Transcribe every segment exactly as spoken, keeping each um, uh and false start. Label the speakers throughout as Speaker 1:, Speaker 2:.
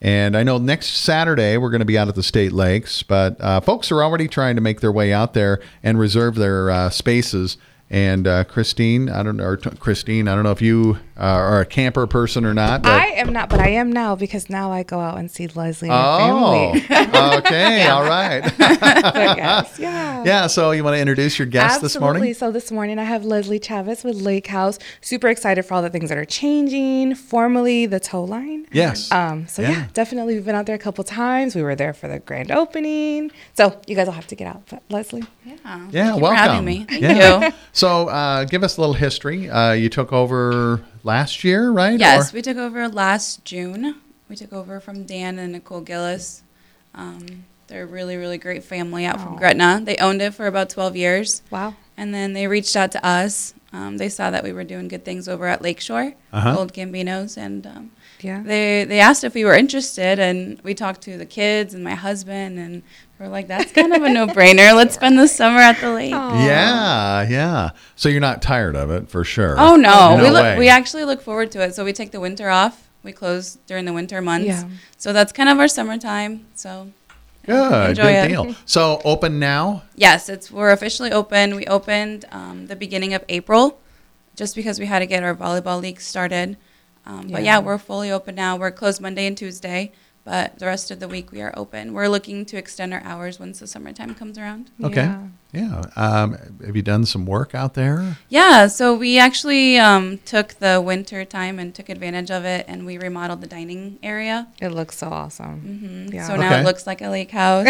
Speaker 1: And I know next Saturday we're going to be out at the State Lakes, but uh, folks are already trying to make their way out there and reserve their uh, spaces. And uh, Christine, I don't know, or t- Christine, I don't know if you uh, are a camper person or not. But
Speaker 2: I am not, but I am now because now I go out and see Leslie and
Speaker 1: oh,
Speaker 2: her family.
Speaker 1: Okay, all right.
Speaker 2: But yes, yeah.
Speaker 1: Yeah, so you want to introduce your guest
Speaker 2: Absolutely.
Speaker 1: this morning?
Speaker 2: So this morning I have Leslie Chavez with Lake House. Super excited for all the things that are changing. Formerly the tow line.
Speaker 1: Yes.
Speaker 2: Um. So yeah.
Speaker 1: Yeah.
Speaker 2: definitely we've been out there a couple times. We were there for the grand opening. So you guys will have to get out. But Leslie.
Speaker 3: Yeah.
Speaker 1: Yeah,
Speaker 3: Thank you
Speaker 1: welcome.
Speaker 3: for having me. Thank
Speaker 1: Yeah.
Speaker 3: you.
Speaker 1: So uh, give us a little history. Uh, you took over last year, right?
Speaker 3: Yes,
Speaker 1: Or-
Speaker 3: we took over last June. We took over from Dan and Nicole Gillis. Um, they're a really, really great family out from
Speaker 2: Aw.
Speaker 3: Gretna. They owned it for about twelve years.
Speaker 2: Wow.
Speaker 3: And then they reached out to us. Um, they saw that we were doing good things over at Lakeshore,
Speaker 1: Uh-huh.
Speaker 3: Old Gambinos, and um,
Speaker 2: Yeah.
Speaker 3: they they asked if we were interested, and we talked to the kids and my husband, and we're like, that's kind of a no-brainer. Let's spend the summer at the lake.
Speaker 2: Aw.
Speaker 1: Yeah, yeah. So you're not tired of it, for sure.
Speaker 3: Oh no,
Speaker 1: No
Speaker 3: we look,
Speaker 1: way.
Speaker 3: we actually look forward to it. So we take the winter off. We close during the winter months.
Speaker 2: Yeah.
Speaker 3: So that's kind of our summertime. So
Speaker 1: Good,
Speaker 3: enjoy
Speaker 1: good
Speaker 3: it.
Speaker 1: deal. So open now?
Speaker 3: yes, it's we're officially open. We opened um, the beginning of April, just because we had to get our volleyball league started. Um, But
Speaker 2: Yeah.
Speaker 3: yeah, we're fully open now. We're closed Monday and Tuesday, but the rest of the week we are open. We're looking to extend our hours once the summertime comes around.
Speaker 1: Okay.
Speaker 2: Yeah.
Speaker 1: Yeah. Um, have you done some work out there?
Speaker 3: Yeah, so we actually um, took the winter time and took advantage of it, and we remodeled the dining area.
Speaker 2: It looks so awesome.
Speaker 3: hmm
Speaker 2: Yeah.
Speaker 3: So now
Speaker 1: Okay.
Speaker 3: it looks like a lake house.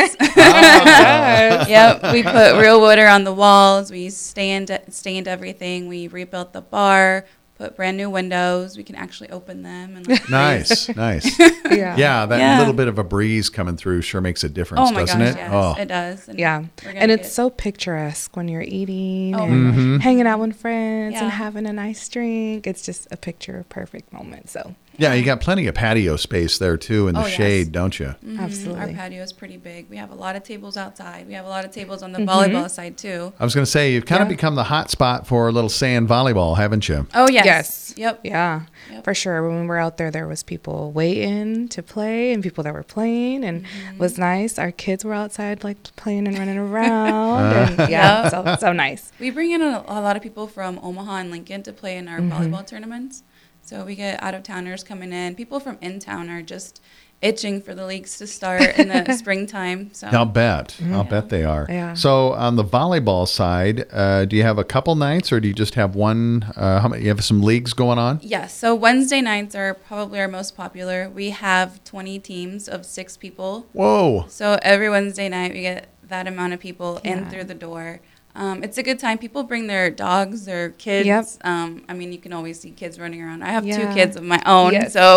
Speaker 2: Yes.
Speaker 3: Yep, we put real wood on the walls. We stained stained everything. We rebuilt the bar, put brand new windows. We can actually open them. And like,
Speaker 1: Nice, nice.
Speaker 2: Yeah.
Speaker 1: Yeah, that
Speaker 3: Yeah.
Speaker 1: little bit of a breeze coming through sure makes a difference,
Speaker 3: Oh my
Speaker 1: doesn't
Speaker 3: gosh,
Speaker 1: it?
Speaker 3: yes,
Speaker 1: Oh,
Speaker 3: it does. And
Speaker 2: Yeah.
Speaker 3: we're gonna
Speaker 2: And it's
Speaker 3: get-
Speaker 2: so picturesque when you're eating
Speaker 3: Oh
Speaker 2: and
Speaker 3: my
Speaker 1: gosh. Mhm.
Speaker 2: hanging out with friends
Speaker 3: Yeah.
Speaker 2: and having a nice drink. It's just a picture perfect moment. So
Speaker 1: yeah, you got plenty of patio space there too in the
Speaker 3: Oh, yes.
Speaker 1: shade, don't you?
Speaker 3: Mhm, Our
Speaker 2: Absolutely.
Speaker 3: patio is pretty big. We have a lot of tables outside. We have a lot of tables on the
Speaker 2: Mhm.
Speaker 3: volleyball side too.
Speaker 1: I was going to say, you've kind of
Speaker 2: Yeah.
Speaker 1: become the hot spot for a little sand volleyball, haven't you?
Speaker 3: Oh yes.
Speaker 2: Yes.
Speaker 3: Yep.
Speaker 2: yeah,
Speaker 3: Yep.
Speaker 2: for sure. When we were out there, there was people waiting to play and people that were playing, and
Speaker 3: Mm-hmm.
Speaker 2: it was nice. Our kids were outside like playing and running around,
Speaker 1: Uh.
Speaker 2: and yeah,
Speaker 3: Yep.
Speaker 2: so so nice.
Speaker 3: We bring in a, a lot of people from Omaha and Lincoln to play in our
Speaker 2: Mhm.
Speaker 3: volleyball tournaments. So we get out of towners coming in. People from in town are just itching for the leagues to start in the springtime. So
Speaker 1: I'll bet. I'll
Speaker 3: Yeah.
Speaker 1: bet they are.
Speaker 2: Yeah.
Speaker 1: So on the volleyball side, uh, do you have a couple nights or do you just have one? Uh, how many? You have some leagues going on?
Speaker 3: yes, so Wednesday nights are probably our most popular. We have twenty teams of six people.
Speaker 1: Whoa.
Speaker 3: So every Wednesday night we get that amount of people in
Speaker 2: Yeah.
Speaker 3: through the door. Um, it's a good time. People bring their dogs, their kids.
Speaker 2: Yep.
Speaker 3: Um, I mean, you can always see kids running around. I have
Speaker 2: Yeah.
Speaker 3: two kids of my own,
Speaker 2: Yes.
Speaker 3: so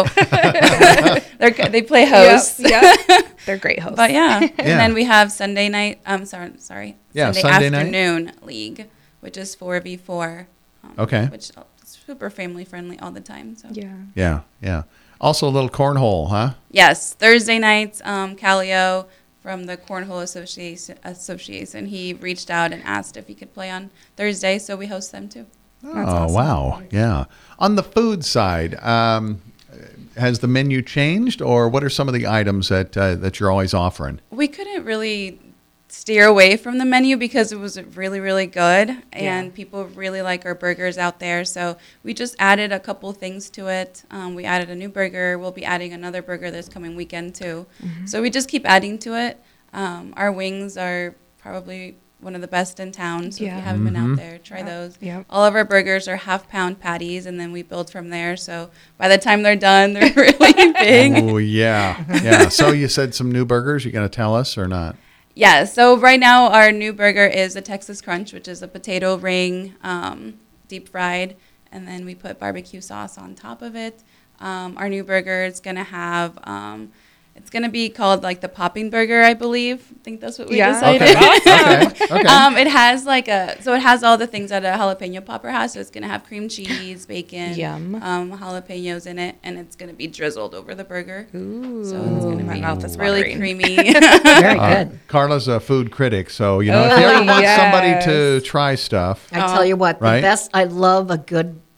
Speaker 3: they're, they play host.
Speaker 2: Yep, yep. They're great hosts.
Speaker 3: But yeah. and
Speaker 1: Yeah.
Speaker 3: then we have Sunday night. I'm sorry, sorry.
Speaker 1: Yeah,
Speaker 3: Sunday,
Speaker 1: Sunday night.
Speaker 3: afternoon league, which is four v four. Um,
Speaker 1: Okay.
Speaker 3: Which is super family friendly all the time. So
Speaker 2: yeah,
Speaker 1: Yeah, yeah. Also a little cornhole, huh?
Speaker 3: yes, Thursday nights. Um, Calio from the Cornhole Association, Association, he reached out and asked if he could play on Thursday, so we host them too.
Speaker 1: Oh,
Speaker 2: awesome.
Speaker 1: wow. Yeah. On the food side, um, has the menu changed or what are some of the items that uh, that you're always offering?
Speaker 3: We couldn't really steer away from the menu because it was really, really good, and
Speaker 2: Yeah.
Speaker 3: people really like our burgers out there. So we just added a couple things to it. Um, we added a new burger. We'll be adding another burger this coming weekend too. So we just keep adding to it. Um, our wings are probably one of the best in town. So if
Speaker 2: Yeah.
Speaker 3: you haven't been
Speaker 1: Mhm.
Speaker 3: out there, try
Speaker 2: Yep.
Speaker 3: those.
Speaker 2: Yep.
Speaker 3: All of our burgers are half pound patties, and then we build from there. So by the time they're done, they're really big.
Speaker 1: Oh, yeah. Yeah. So you said some new burgers. You going to tell us or not?
Speaker 3: Yeah, so right now our new burger is a Texas Crunch, which is a potato ring, um, deep fried, and then we put barbecue sauce on top of it. Um, our new burger is going to have, um, it's going to be called like the popping burger, I believe. I think that's what we
Speaker 2: Yeah.
Speaker 3: decided.
Speaker 1: Okay. Okay. Okay.
Speaker 3: Um, it has like a, so it has all the things that a jalapeno popper has. So it's going to have cream cheese, bacon,
Speaker 2: Yum.
Speaker 3: um, jalapenos in it, and it's going to be drizzled over the burger.
Speaker 2: Ooh,
Speaker 3: So it's going to
Speaker 2: my
Speaker 3: be
Speaker 2: mouth is
Speaker 3: really
Speaker 2: watering.
Speaker 3: creamy.
Speaker 4: Very
Speaker 1: Uh,
Speaker 4: good.
Speaker 1: Carla's a food critic, so you know if you ever
Speaker 2: Oh,
Speaker 1: want somebody to
Speaker 2: yes.
Speaker 1: try stuff,
Speaker 4: I tell you what, the
Speaker 1: Right?
Speaker 4: best. I love a good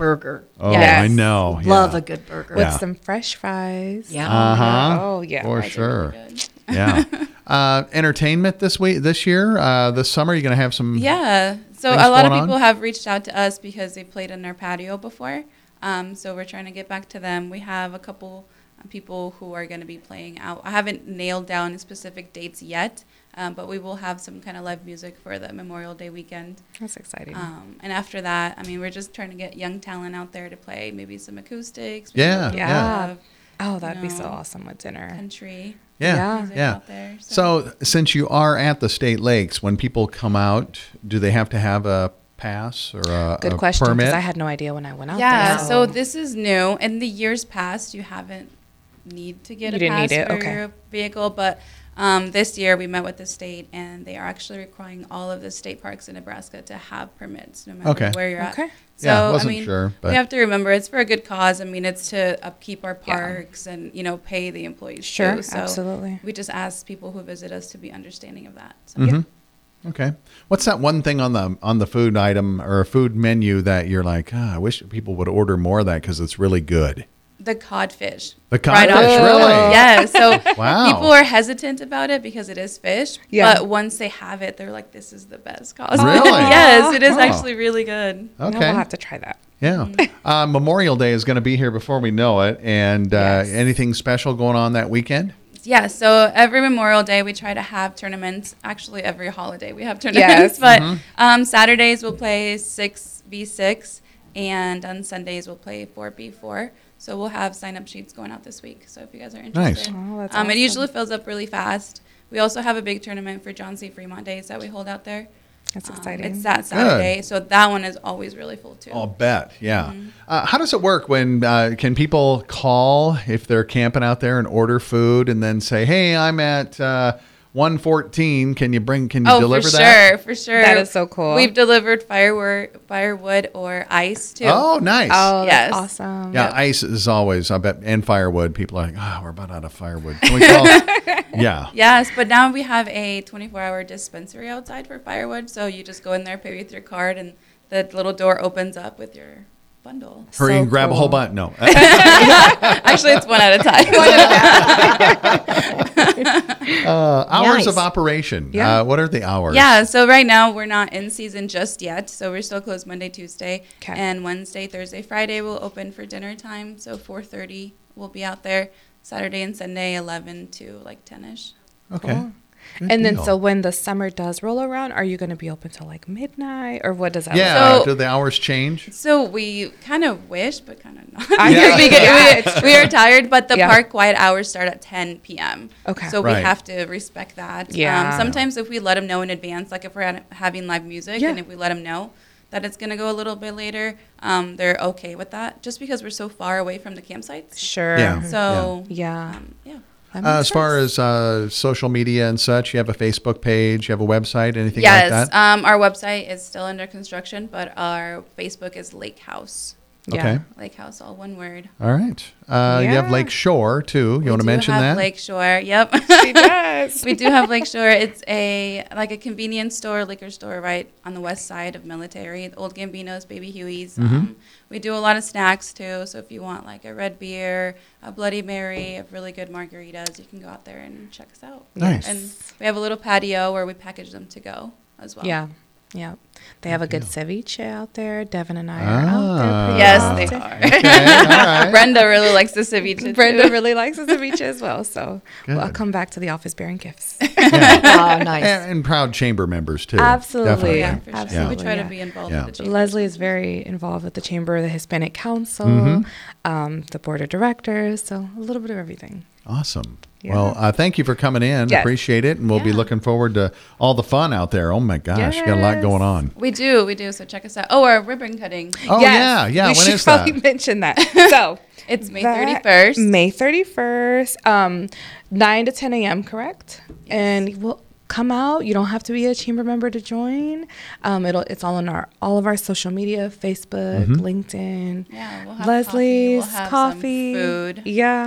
Speaker 4: burger.
Speaker 1: Oh,
Speaker 2: Yes.
Speaker 1: I know.
Speaker 4: Love
Speaker 1: yeah.
Speaker 4: a good burger.
Speaker 2: With
Speaker 1: Yeah.
Speaker 2: some fresh fries.
Speaker 4: Yeah.
Speaker 1: Uh-huh.
Speaker 2: Oh, yeah.
Speaker 1: For
Speaker 2: Fries are
Speaker 1: sure.
Speaker 3: Really good.
Speaker 1: Yeah. Uh, entertainment this week, this year, uh, this summer, you're going to have some.
Speaker 3: Yeah. So
Speaker 1: Things
Speaker 3: a lot of
Speaker 1: going on?
Speaker 3: people have reached out to us because they played in our patio before. Um, so we're trying to get back to them. We have a couple uh, people who are going to be playing out. I haven't nailed down specific dates yet, um, but we will have some kind of live music for the Memorial Day weekend.
Speaker 2: That's exciting.
Speaker 3: Um, and after that, I mean, we're just trying to get young talent out there to play maybe some acoustics. maybe
Speaker 1: Yeah,
Speaker 3: a little
Speaker 2: yeah.
Speaker 3: bit of
Speaker 2: oh, that'd be so
Speaker 3: no.
Speaker 2: awesome with dinner.
Speaker 3: country
Speaker 1: Yeah.
Speaker 2: Yeah.
Speaker 3: music
Speaker 1: Yeah.
Speaker 3: out there.
Speaker 1: So, since you are at the state lakes, when people come out, do they have to have a pass or a,
Speaker 2: Good
Speaker 1: a
Speaker 2: question,
Speaker 1: permit?
Speaker 2: because I had no idea when I went out
Speaker 3: Yeah,
Speaker 2: there.
Speaker 3: so this is new. In the years past, you haven't need to get
Speaker 2: You
Speaker 3: a
Speaker 2: didn't
Speaker 3: pass
Speaker 2: need it,
Speaker 3: for
Speaker 2: okay.
Speaker 3: your vehicle, but um, this year we met with the state, and they are actually requiring all of the state parks in Nebraska to have permits, no matter
Speaker 1: Okay.
Speaker 3: where you're
Speaker 2: Okay.
Speaker 3: at. So
Speaker 1: Yeah, wasn't
Speaker 3: I mean,
Speaker 1: sure, but-
Speaker 3: we have to remember it's for a good cause. I mean, it's to upkeep our
Speaker 2: Yeah.
Speaker 3: parks and you know pay the employees.
Speaker 2: Sure,
Speaker 3: too. So
Speaker 2: absolutely.
Speaker 3: We just ask people who visit us to be understanding of that. So.
Speaker 1: Mhm. Okay. What's that one thing on the on the food item or a food menu that you're like, ah, I wish people would order more of that because it's really good?
Speaker 3: The codfish.
Speaker 1: The
Speaker 3: Fried
Speaker 1: codfish,
Speaker 3: off-
Speaker 1: really?
Speaker 3: Yeah. So
Speaker 1: Wow.
Speaker 3: people are hesitant about it because it is fish.
Speaker 2: Yeah.
Speaker 3: But once they have it, they're like, this is the best cod.
Speaker 1: Really?
Speaker 3: Yes, it is
Speaker 1: Oh.
Speaker 3: actually really good.
Speaker 2: Now
Speaker 1: Okay.
Speaker 2: we'll have to try that.
Speaker 1: Yeah. Uh, Memorial Day is going to be here before we know it. And uh,
Speaker 2: Yes.
Speaker 1: anything special going on that weekend?
Speaker 3: Yeah, so every Memorial Day we try to have tournaments. Actually, every holiday we have tournaments.
Speaker 2: Yes.
Speaker 3: But
Speaker 1: Mm-hmm.
Speaker 3: um, Saturdays we'll play six v six, and on Sundays we'll play four v four. So we'll have sign-up sheets going out this week. So if you guys are
Speaker 1: Nice.
Speaker 3: interested.
Speaker 2: Oh, that's
Speaker 3: um, It
Speaker 2: awesome.
Speaker 3: usually fills up really fast. We also have a big tournament for John C. Fremont Days that we hold out there.
Speaker 2: That's
Speaker 3: Um,
Speaker 2: exciting.
Speaker 3: it's that Saturday, so that one is always really full too.
Speaker 1: I'll bet. Yeah.
Speaker 3: Mm-hmm.
Speaker 1: Uh, how does it work when uh, can people call if they're camping out there and order food and then say, hey, I'm at uh, one fourteen. Can you bring, can you
Speaker 3: Oh,
Speaker 1: deliver
Speaker 3: for
Speaker 1: that?
Speaker 3: sure, for sure.
Speaker 2: That is so cool.
Speaker 3: We've delivered firewood, firewood or ice too.
Speaker 1: Oh, nice.
Speaker 2: Oh,
Speaker 3: Yes.
Speaker 2: that's awesome.
Speaker 1: Yeah, ice is always, I bet, and firewood. People are like, oh, we're about out of firewood. Can we call? Yeah.
Speaker 3: Yes, but now we have a twenty-four hour dispensary outside for firewood. So you just go in there, pay with your card, and the little door opens up with your bundle.
Speaker 1: Hurry
Speaker 2: So
Speaker 1: and grab a whole
Speaker 2: cool.
Speaker 1: bunch. No.
Speaker 3: Actually, it's one at a time.
Speaker 1: Uh, hours
Speaker 4: Nice.
Speaker 1: of operation.
Speaker 2: Yeah.
Speaker 1: Uh, what are the hours?
Speaker 3: Yeah, so right now we're not in season just yet. So we're still closed Monday, Tuesday,
Speaker 2: 'Kay.
Speaker 3: and Wednesday, Thursday, Friday we'll open for dinner time. So four thirty we'll be out there. Saturday and Sunday, eleven to like ten-ish.
Speaker 1: Okay.
Speaker 2: Cool.
Speaker 1: Good
Speaker 2: And then,
Speaker 1: deal.
Speaker 2: so when the summer does roll around, are you going to be open till like midnight, or what does that
Speaker 1: Yeah.
Speaker 3: So-
Speaker 1: do the hours change?
Speaker 3: So we kind of wish, but kind of not.
Speaker 2: I
Speaker 1: Yeah.
Speaker 3: we, get,
Speaker 2: Yeah,
Speaker 3: we,
Speaker 2: it's
Speaker 3: we are tired, but the
Speaker 2: Yeah.
Speaker 3: park quiet hours start at ten p.m.
Speaker 2: Okay.
Speaker 3: So
Speaker 1: Right.
Speaker 3: we have to respect that.
Speaker 2: Yeah.
Speaker 3: Um, sometimes if we let them know in advance, like if we're at, having live music,
Speaker 2: Yeah.
Speaker 3: and if we let them know that it's going to go a little bit later, um, they're okay with that, just because we're so far away from the campsites.
Speaker 2: Sure.
Speaker 1: Yeah.
Speaker 3: So
Speaker 2: Yeah.
Speaker 3: um, yeah.
Speaker 2: That
Speaker 1: Uh,
Speaker 2: makes
Speaker 1: as far
Speaker 2: sense.
Speaker 1: as uh, social media and such, you have a Facebook page, you have a website, anything
Speaker 3: Yes,
Speaker 1: like that?
Speaker 3: um, our website is still under construction, but our Facebook is Lake House.
Speaker 2: Yeah.
Speaker 1: Okay.
Speaker 3: Lake House, all one word.
Speaker 1: All right. Uh, You have
Speaker 2: Yeah.
Speaker 1: Lake Shore, too. You
Speaker 3: We
Speaker 1: want to
Speaker 3: do
Speaker 1: mention
Speaker 3: have
Speaker 1: that?
Speaker 3: Lake Shore. Yep.
Speaker 2: She does.
Speaker 3: We do have Lake Shore. It's a like a convenience store, liquor store right on the west side of Military. The Old Gambinos, Baby Huey's.
Speaker 1: Mm-hmm.
Speaker 3: Um, we do a lot of snacks too. So if you want like a red beer, a Bloody Mary, a really good margaritas, you can go out there and check us out.
Speaker 1: Nice.
Speaker 3: And we have a little patio where we package them to go as well.
Speaker 2: Yeah. Yeah. They have a good
Speaker 1: deal.
Speaker 2: ceviche out there. Devin and I are out
Speaker 1: Ah.
Speaker 2: there. pretty
Speaker 3: Yes,
Speaker 2: often.
Speaker 3: they are.
Speaker 1: Okay, all right.
Speaker 3: Brenda really likes the ceviche. too.
Speaker 2: Brenda really likes the ceviche as well. So well, I'll
Speaker 1: Good.
Speaker 2: come back to the office bearing gifts.
Speaker 1: Yeah.
Speaker 4: Oh, nice.
Speaker 1: And, and proud chamber members, too.
Speaker 2: Absolutely.
Speaker 3: Yeah,
Speaker 1: Definitely.
Speaker 3: for sure.
Speaker 2: Absolutely,
Speaker 3: We try
Speaker 2: yeah.
Speaker 3: to be involved
Speaker 1: Yeah.
Speaker 3: with the chamber.
Speaker 2: Leslie is very involved with the Chamber, the Hispanic Council,
Speaker 1: Mhm.
Speaker 2: um, the Board of Directors. So a little bit of everything.
Speaker 1: Awesome.
Speaker 2: Yeah.
Speaker 1: Well, uh, thank you for coming in.
Speaker 2: Yes.
Speaker 1: Appreciate it. And we'll be
Speaker 3: Yeah.
Speaker 1: looking forward to all the fun out there. Oh, my gosh. You got a lot
Speaker 2: Yes.
Speaker 1: going on.
Speaker 3: We do, we do. So check us out. Oh, our ribbon cutting.
Speaker 1: Oh,
Speaker 2: Yes,
Speaker 1: yeah. Yeah.
Speaker 2: We
Speaker 1: When
Speaker 2: should
Speaker 1: is
Speaker 2: probably
Speaker 1: that?
Speaker 2: mention that. So
Speaker 3: It's May
Speaker 2: that-
Speaker 3: thirty-first.
Speaker 2: May thirty-first, um, nine to ten a.m., correct? And we'll come out. You don't have to be a chamber member to join. Um, it'll It's all on our all of our social media, Facebook,
Speaker 1: Mhm.
Speaker 2: LinkedIn,
Speaker 3: Yeah, we'll have
Speaker 2: Leslie's
Speaker 3: coffee. We'll have
Speaker 2: coffee.
Speaker 3: Some food.
Speaker 2: Yeah.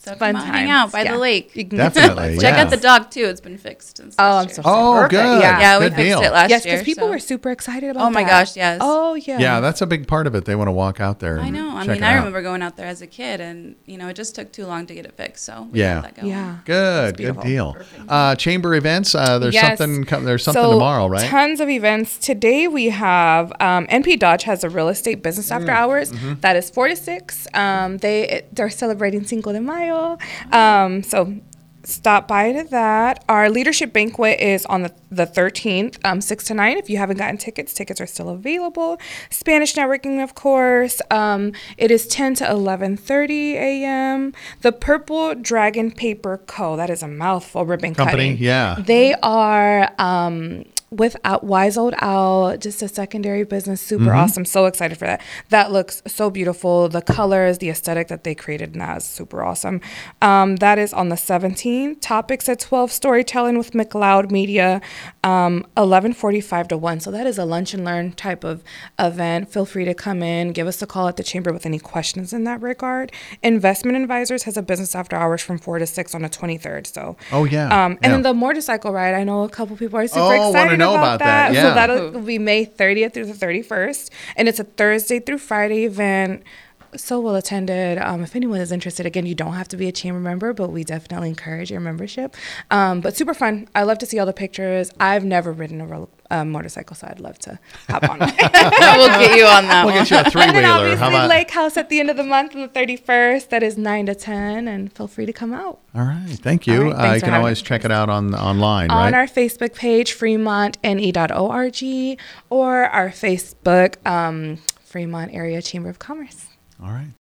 Speaker 3: So
Speaker 2: Fun
Speaker 3: come out, hang
Speaker 2: times.
Speaker 3: out by
Speaker 2: Yeah.
Speaker 3: the lake.
Speaker 2: You can
Speaker 1: Definitely,
Speaker 3: Check
Speaker 1: yeah.
Speaker 3: out the dock too. It's been fixed since
Speaker 2: Oh,
Speaker 3: last
Speaker 2: I'm
Speaker 3: year.
Speaker 2: so
Speaker 1: Oh,
Speaker 2: Perfect.
Speaker 1: good.
Speaker 2: Yeah.
Speaker 3: Yeah, we
Speaker 1: Good
Speaker 3: fixed
Speaker 1: deal.
Speaker 3: it last
Speaker 2: Yes,
Speaker 3: year.
Speaker 2: because people
Speaker 3: so-
Speaker 2: were super excited about
Speaker 3: Oh my
Speaker 2: that.
Speaker 3: gosh, yes.
Speaker 2: Oh, yeah.
Speaker 1: Yeah, that's a big part of it. They want to walk out there.
Speaker 3: I
Speaker 1: and
Speaker 3: know. I
Speaker 1: check
Speaker 3: mean,
Speaker 1: it
Speaker 3: I
Speaker 1: out.
Speaker 3: remember going out there as a kid, and you know, it just took too long to get it fixed. So we
Speaker 1: Yeah.
Speaker 3: got that going.
Speaker 2: Yeah.
Speaker 1: Good, good
Speaker 2: beautiful.
Speaker 1: deal. Uh, chamber events. Uh, there's
Speaker 2: Yes.
Speaker 1: something. com- There's something
Speaker 2: So,
Speaker 1: tomorrow, right?
Speaker 2: Tons of events. Today we have um, N P Dodge has a real estate business
Speaker 1: Mm.
Speaker 2: after hours
Speaker 1: Mm-hmm.
Speaker 2: that is four to six. Um, they they're celebrating Cinco de Mayo. Um, so stop by to that. Our leadership banquet is on the the thirteenth, um, six to nine. If you haven't gotten tickets, tickets are still available. Spanish networking, of course. Um, it is ten to eleven thirty a.m. The Purple Dragon Paper Co. That is a mouthful. Ribbon
Speaker 1: Company,
Speaker 2: cutting.
Speaker 1: yeah.
Speaker 2: They are um, without Wise Old Owl, just a secondary business. Super
Speaker 1: Mm-hmm.
Speaker 2: awesome. So excited for that. That looks so beautiful. The colors, the aesthetic that they created, and that is super awesome. Um, that is on the seventeenth. Topics at twelve. Storytelling with McLeod Media. Um, eleven forty-five to one. So that is a lunch and learn type of event. Feel free to come in. Give us a call at the chamber with any questions in that regard. Investment Advisors has a business after hours from four to six on the twenty-third. So.
Speaker 1: Oh, yeah.
Speaker 2: Um, and
Speaker 1: Yeah.
Speaker 2: then the motorcycle ride. I know a couple people are super
Speaker 1: Oh, wanna
Speaker 2: excited
Speaker 1: know
Speaker 2: about,
Speaker 1: about that. Yeah.
Speaker 2: So that'll be May thirtieth through the thirty-first, and it's a Thursday through Friday event. So well attended. Um, if anyone is interested, again, you don't have to be a chamber member, but we definitely encourage your membership. Um, but super fun. I love to see all the pictures. I've never ridden a roller, uh, motorcycle, so I'd love to hop on.
Speaker 3: we'll get you on that
Speaker 1: We'll
Speaker 3: one.
Speaker 1: get you a three
Speaker 2: And then
Speaker 1: wheeler.
Speaker 2: obviously
Speaker 1: How about?
Speaker 2: Lake House at the end of the month on the thirty-first. That is nine to ten, and feel free to come out.
Speaker 1: All right. Thank you.
Speaker 2: All right,
Speaker 1: uh,
Speaker 2: thanks
Speaker 1: you
Speaker 2: for
Speaker 1: can
Speaker 2: having
Speaker 1: always
Speaker 2: us.
Speaker 1: check it out on online,
Speaker 2: On
Speaker 1: right?
Speaker 2: our Facebook page, fremont n e dot org, or our Facebook, um, Fremont Area Chamber of Commerce.
Speaker 1: All right.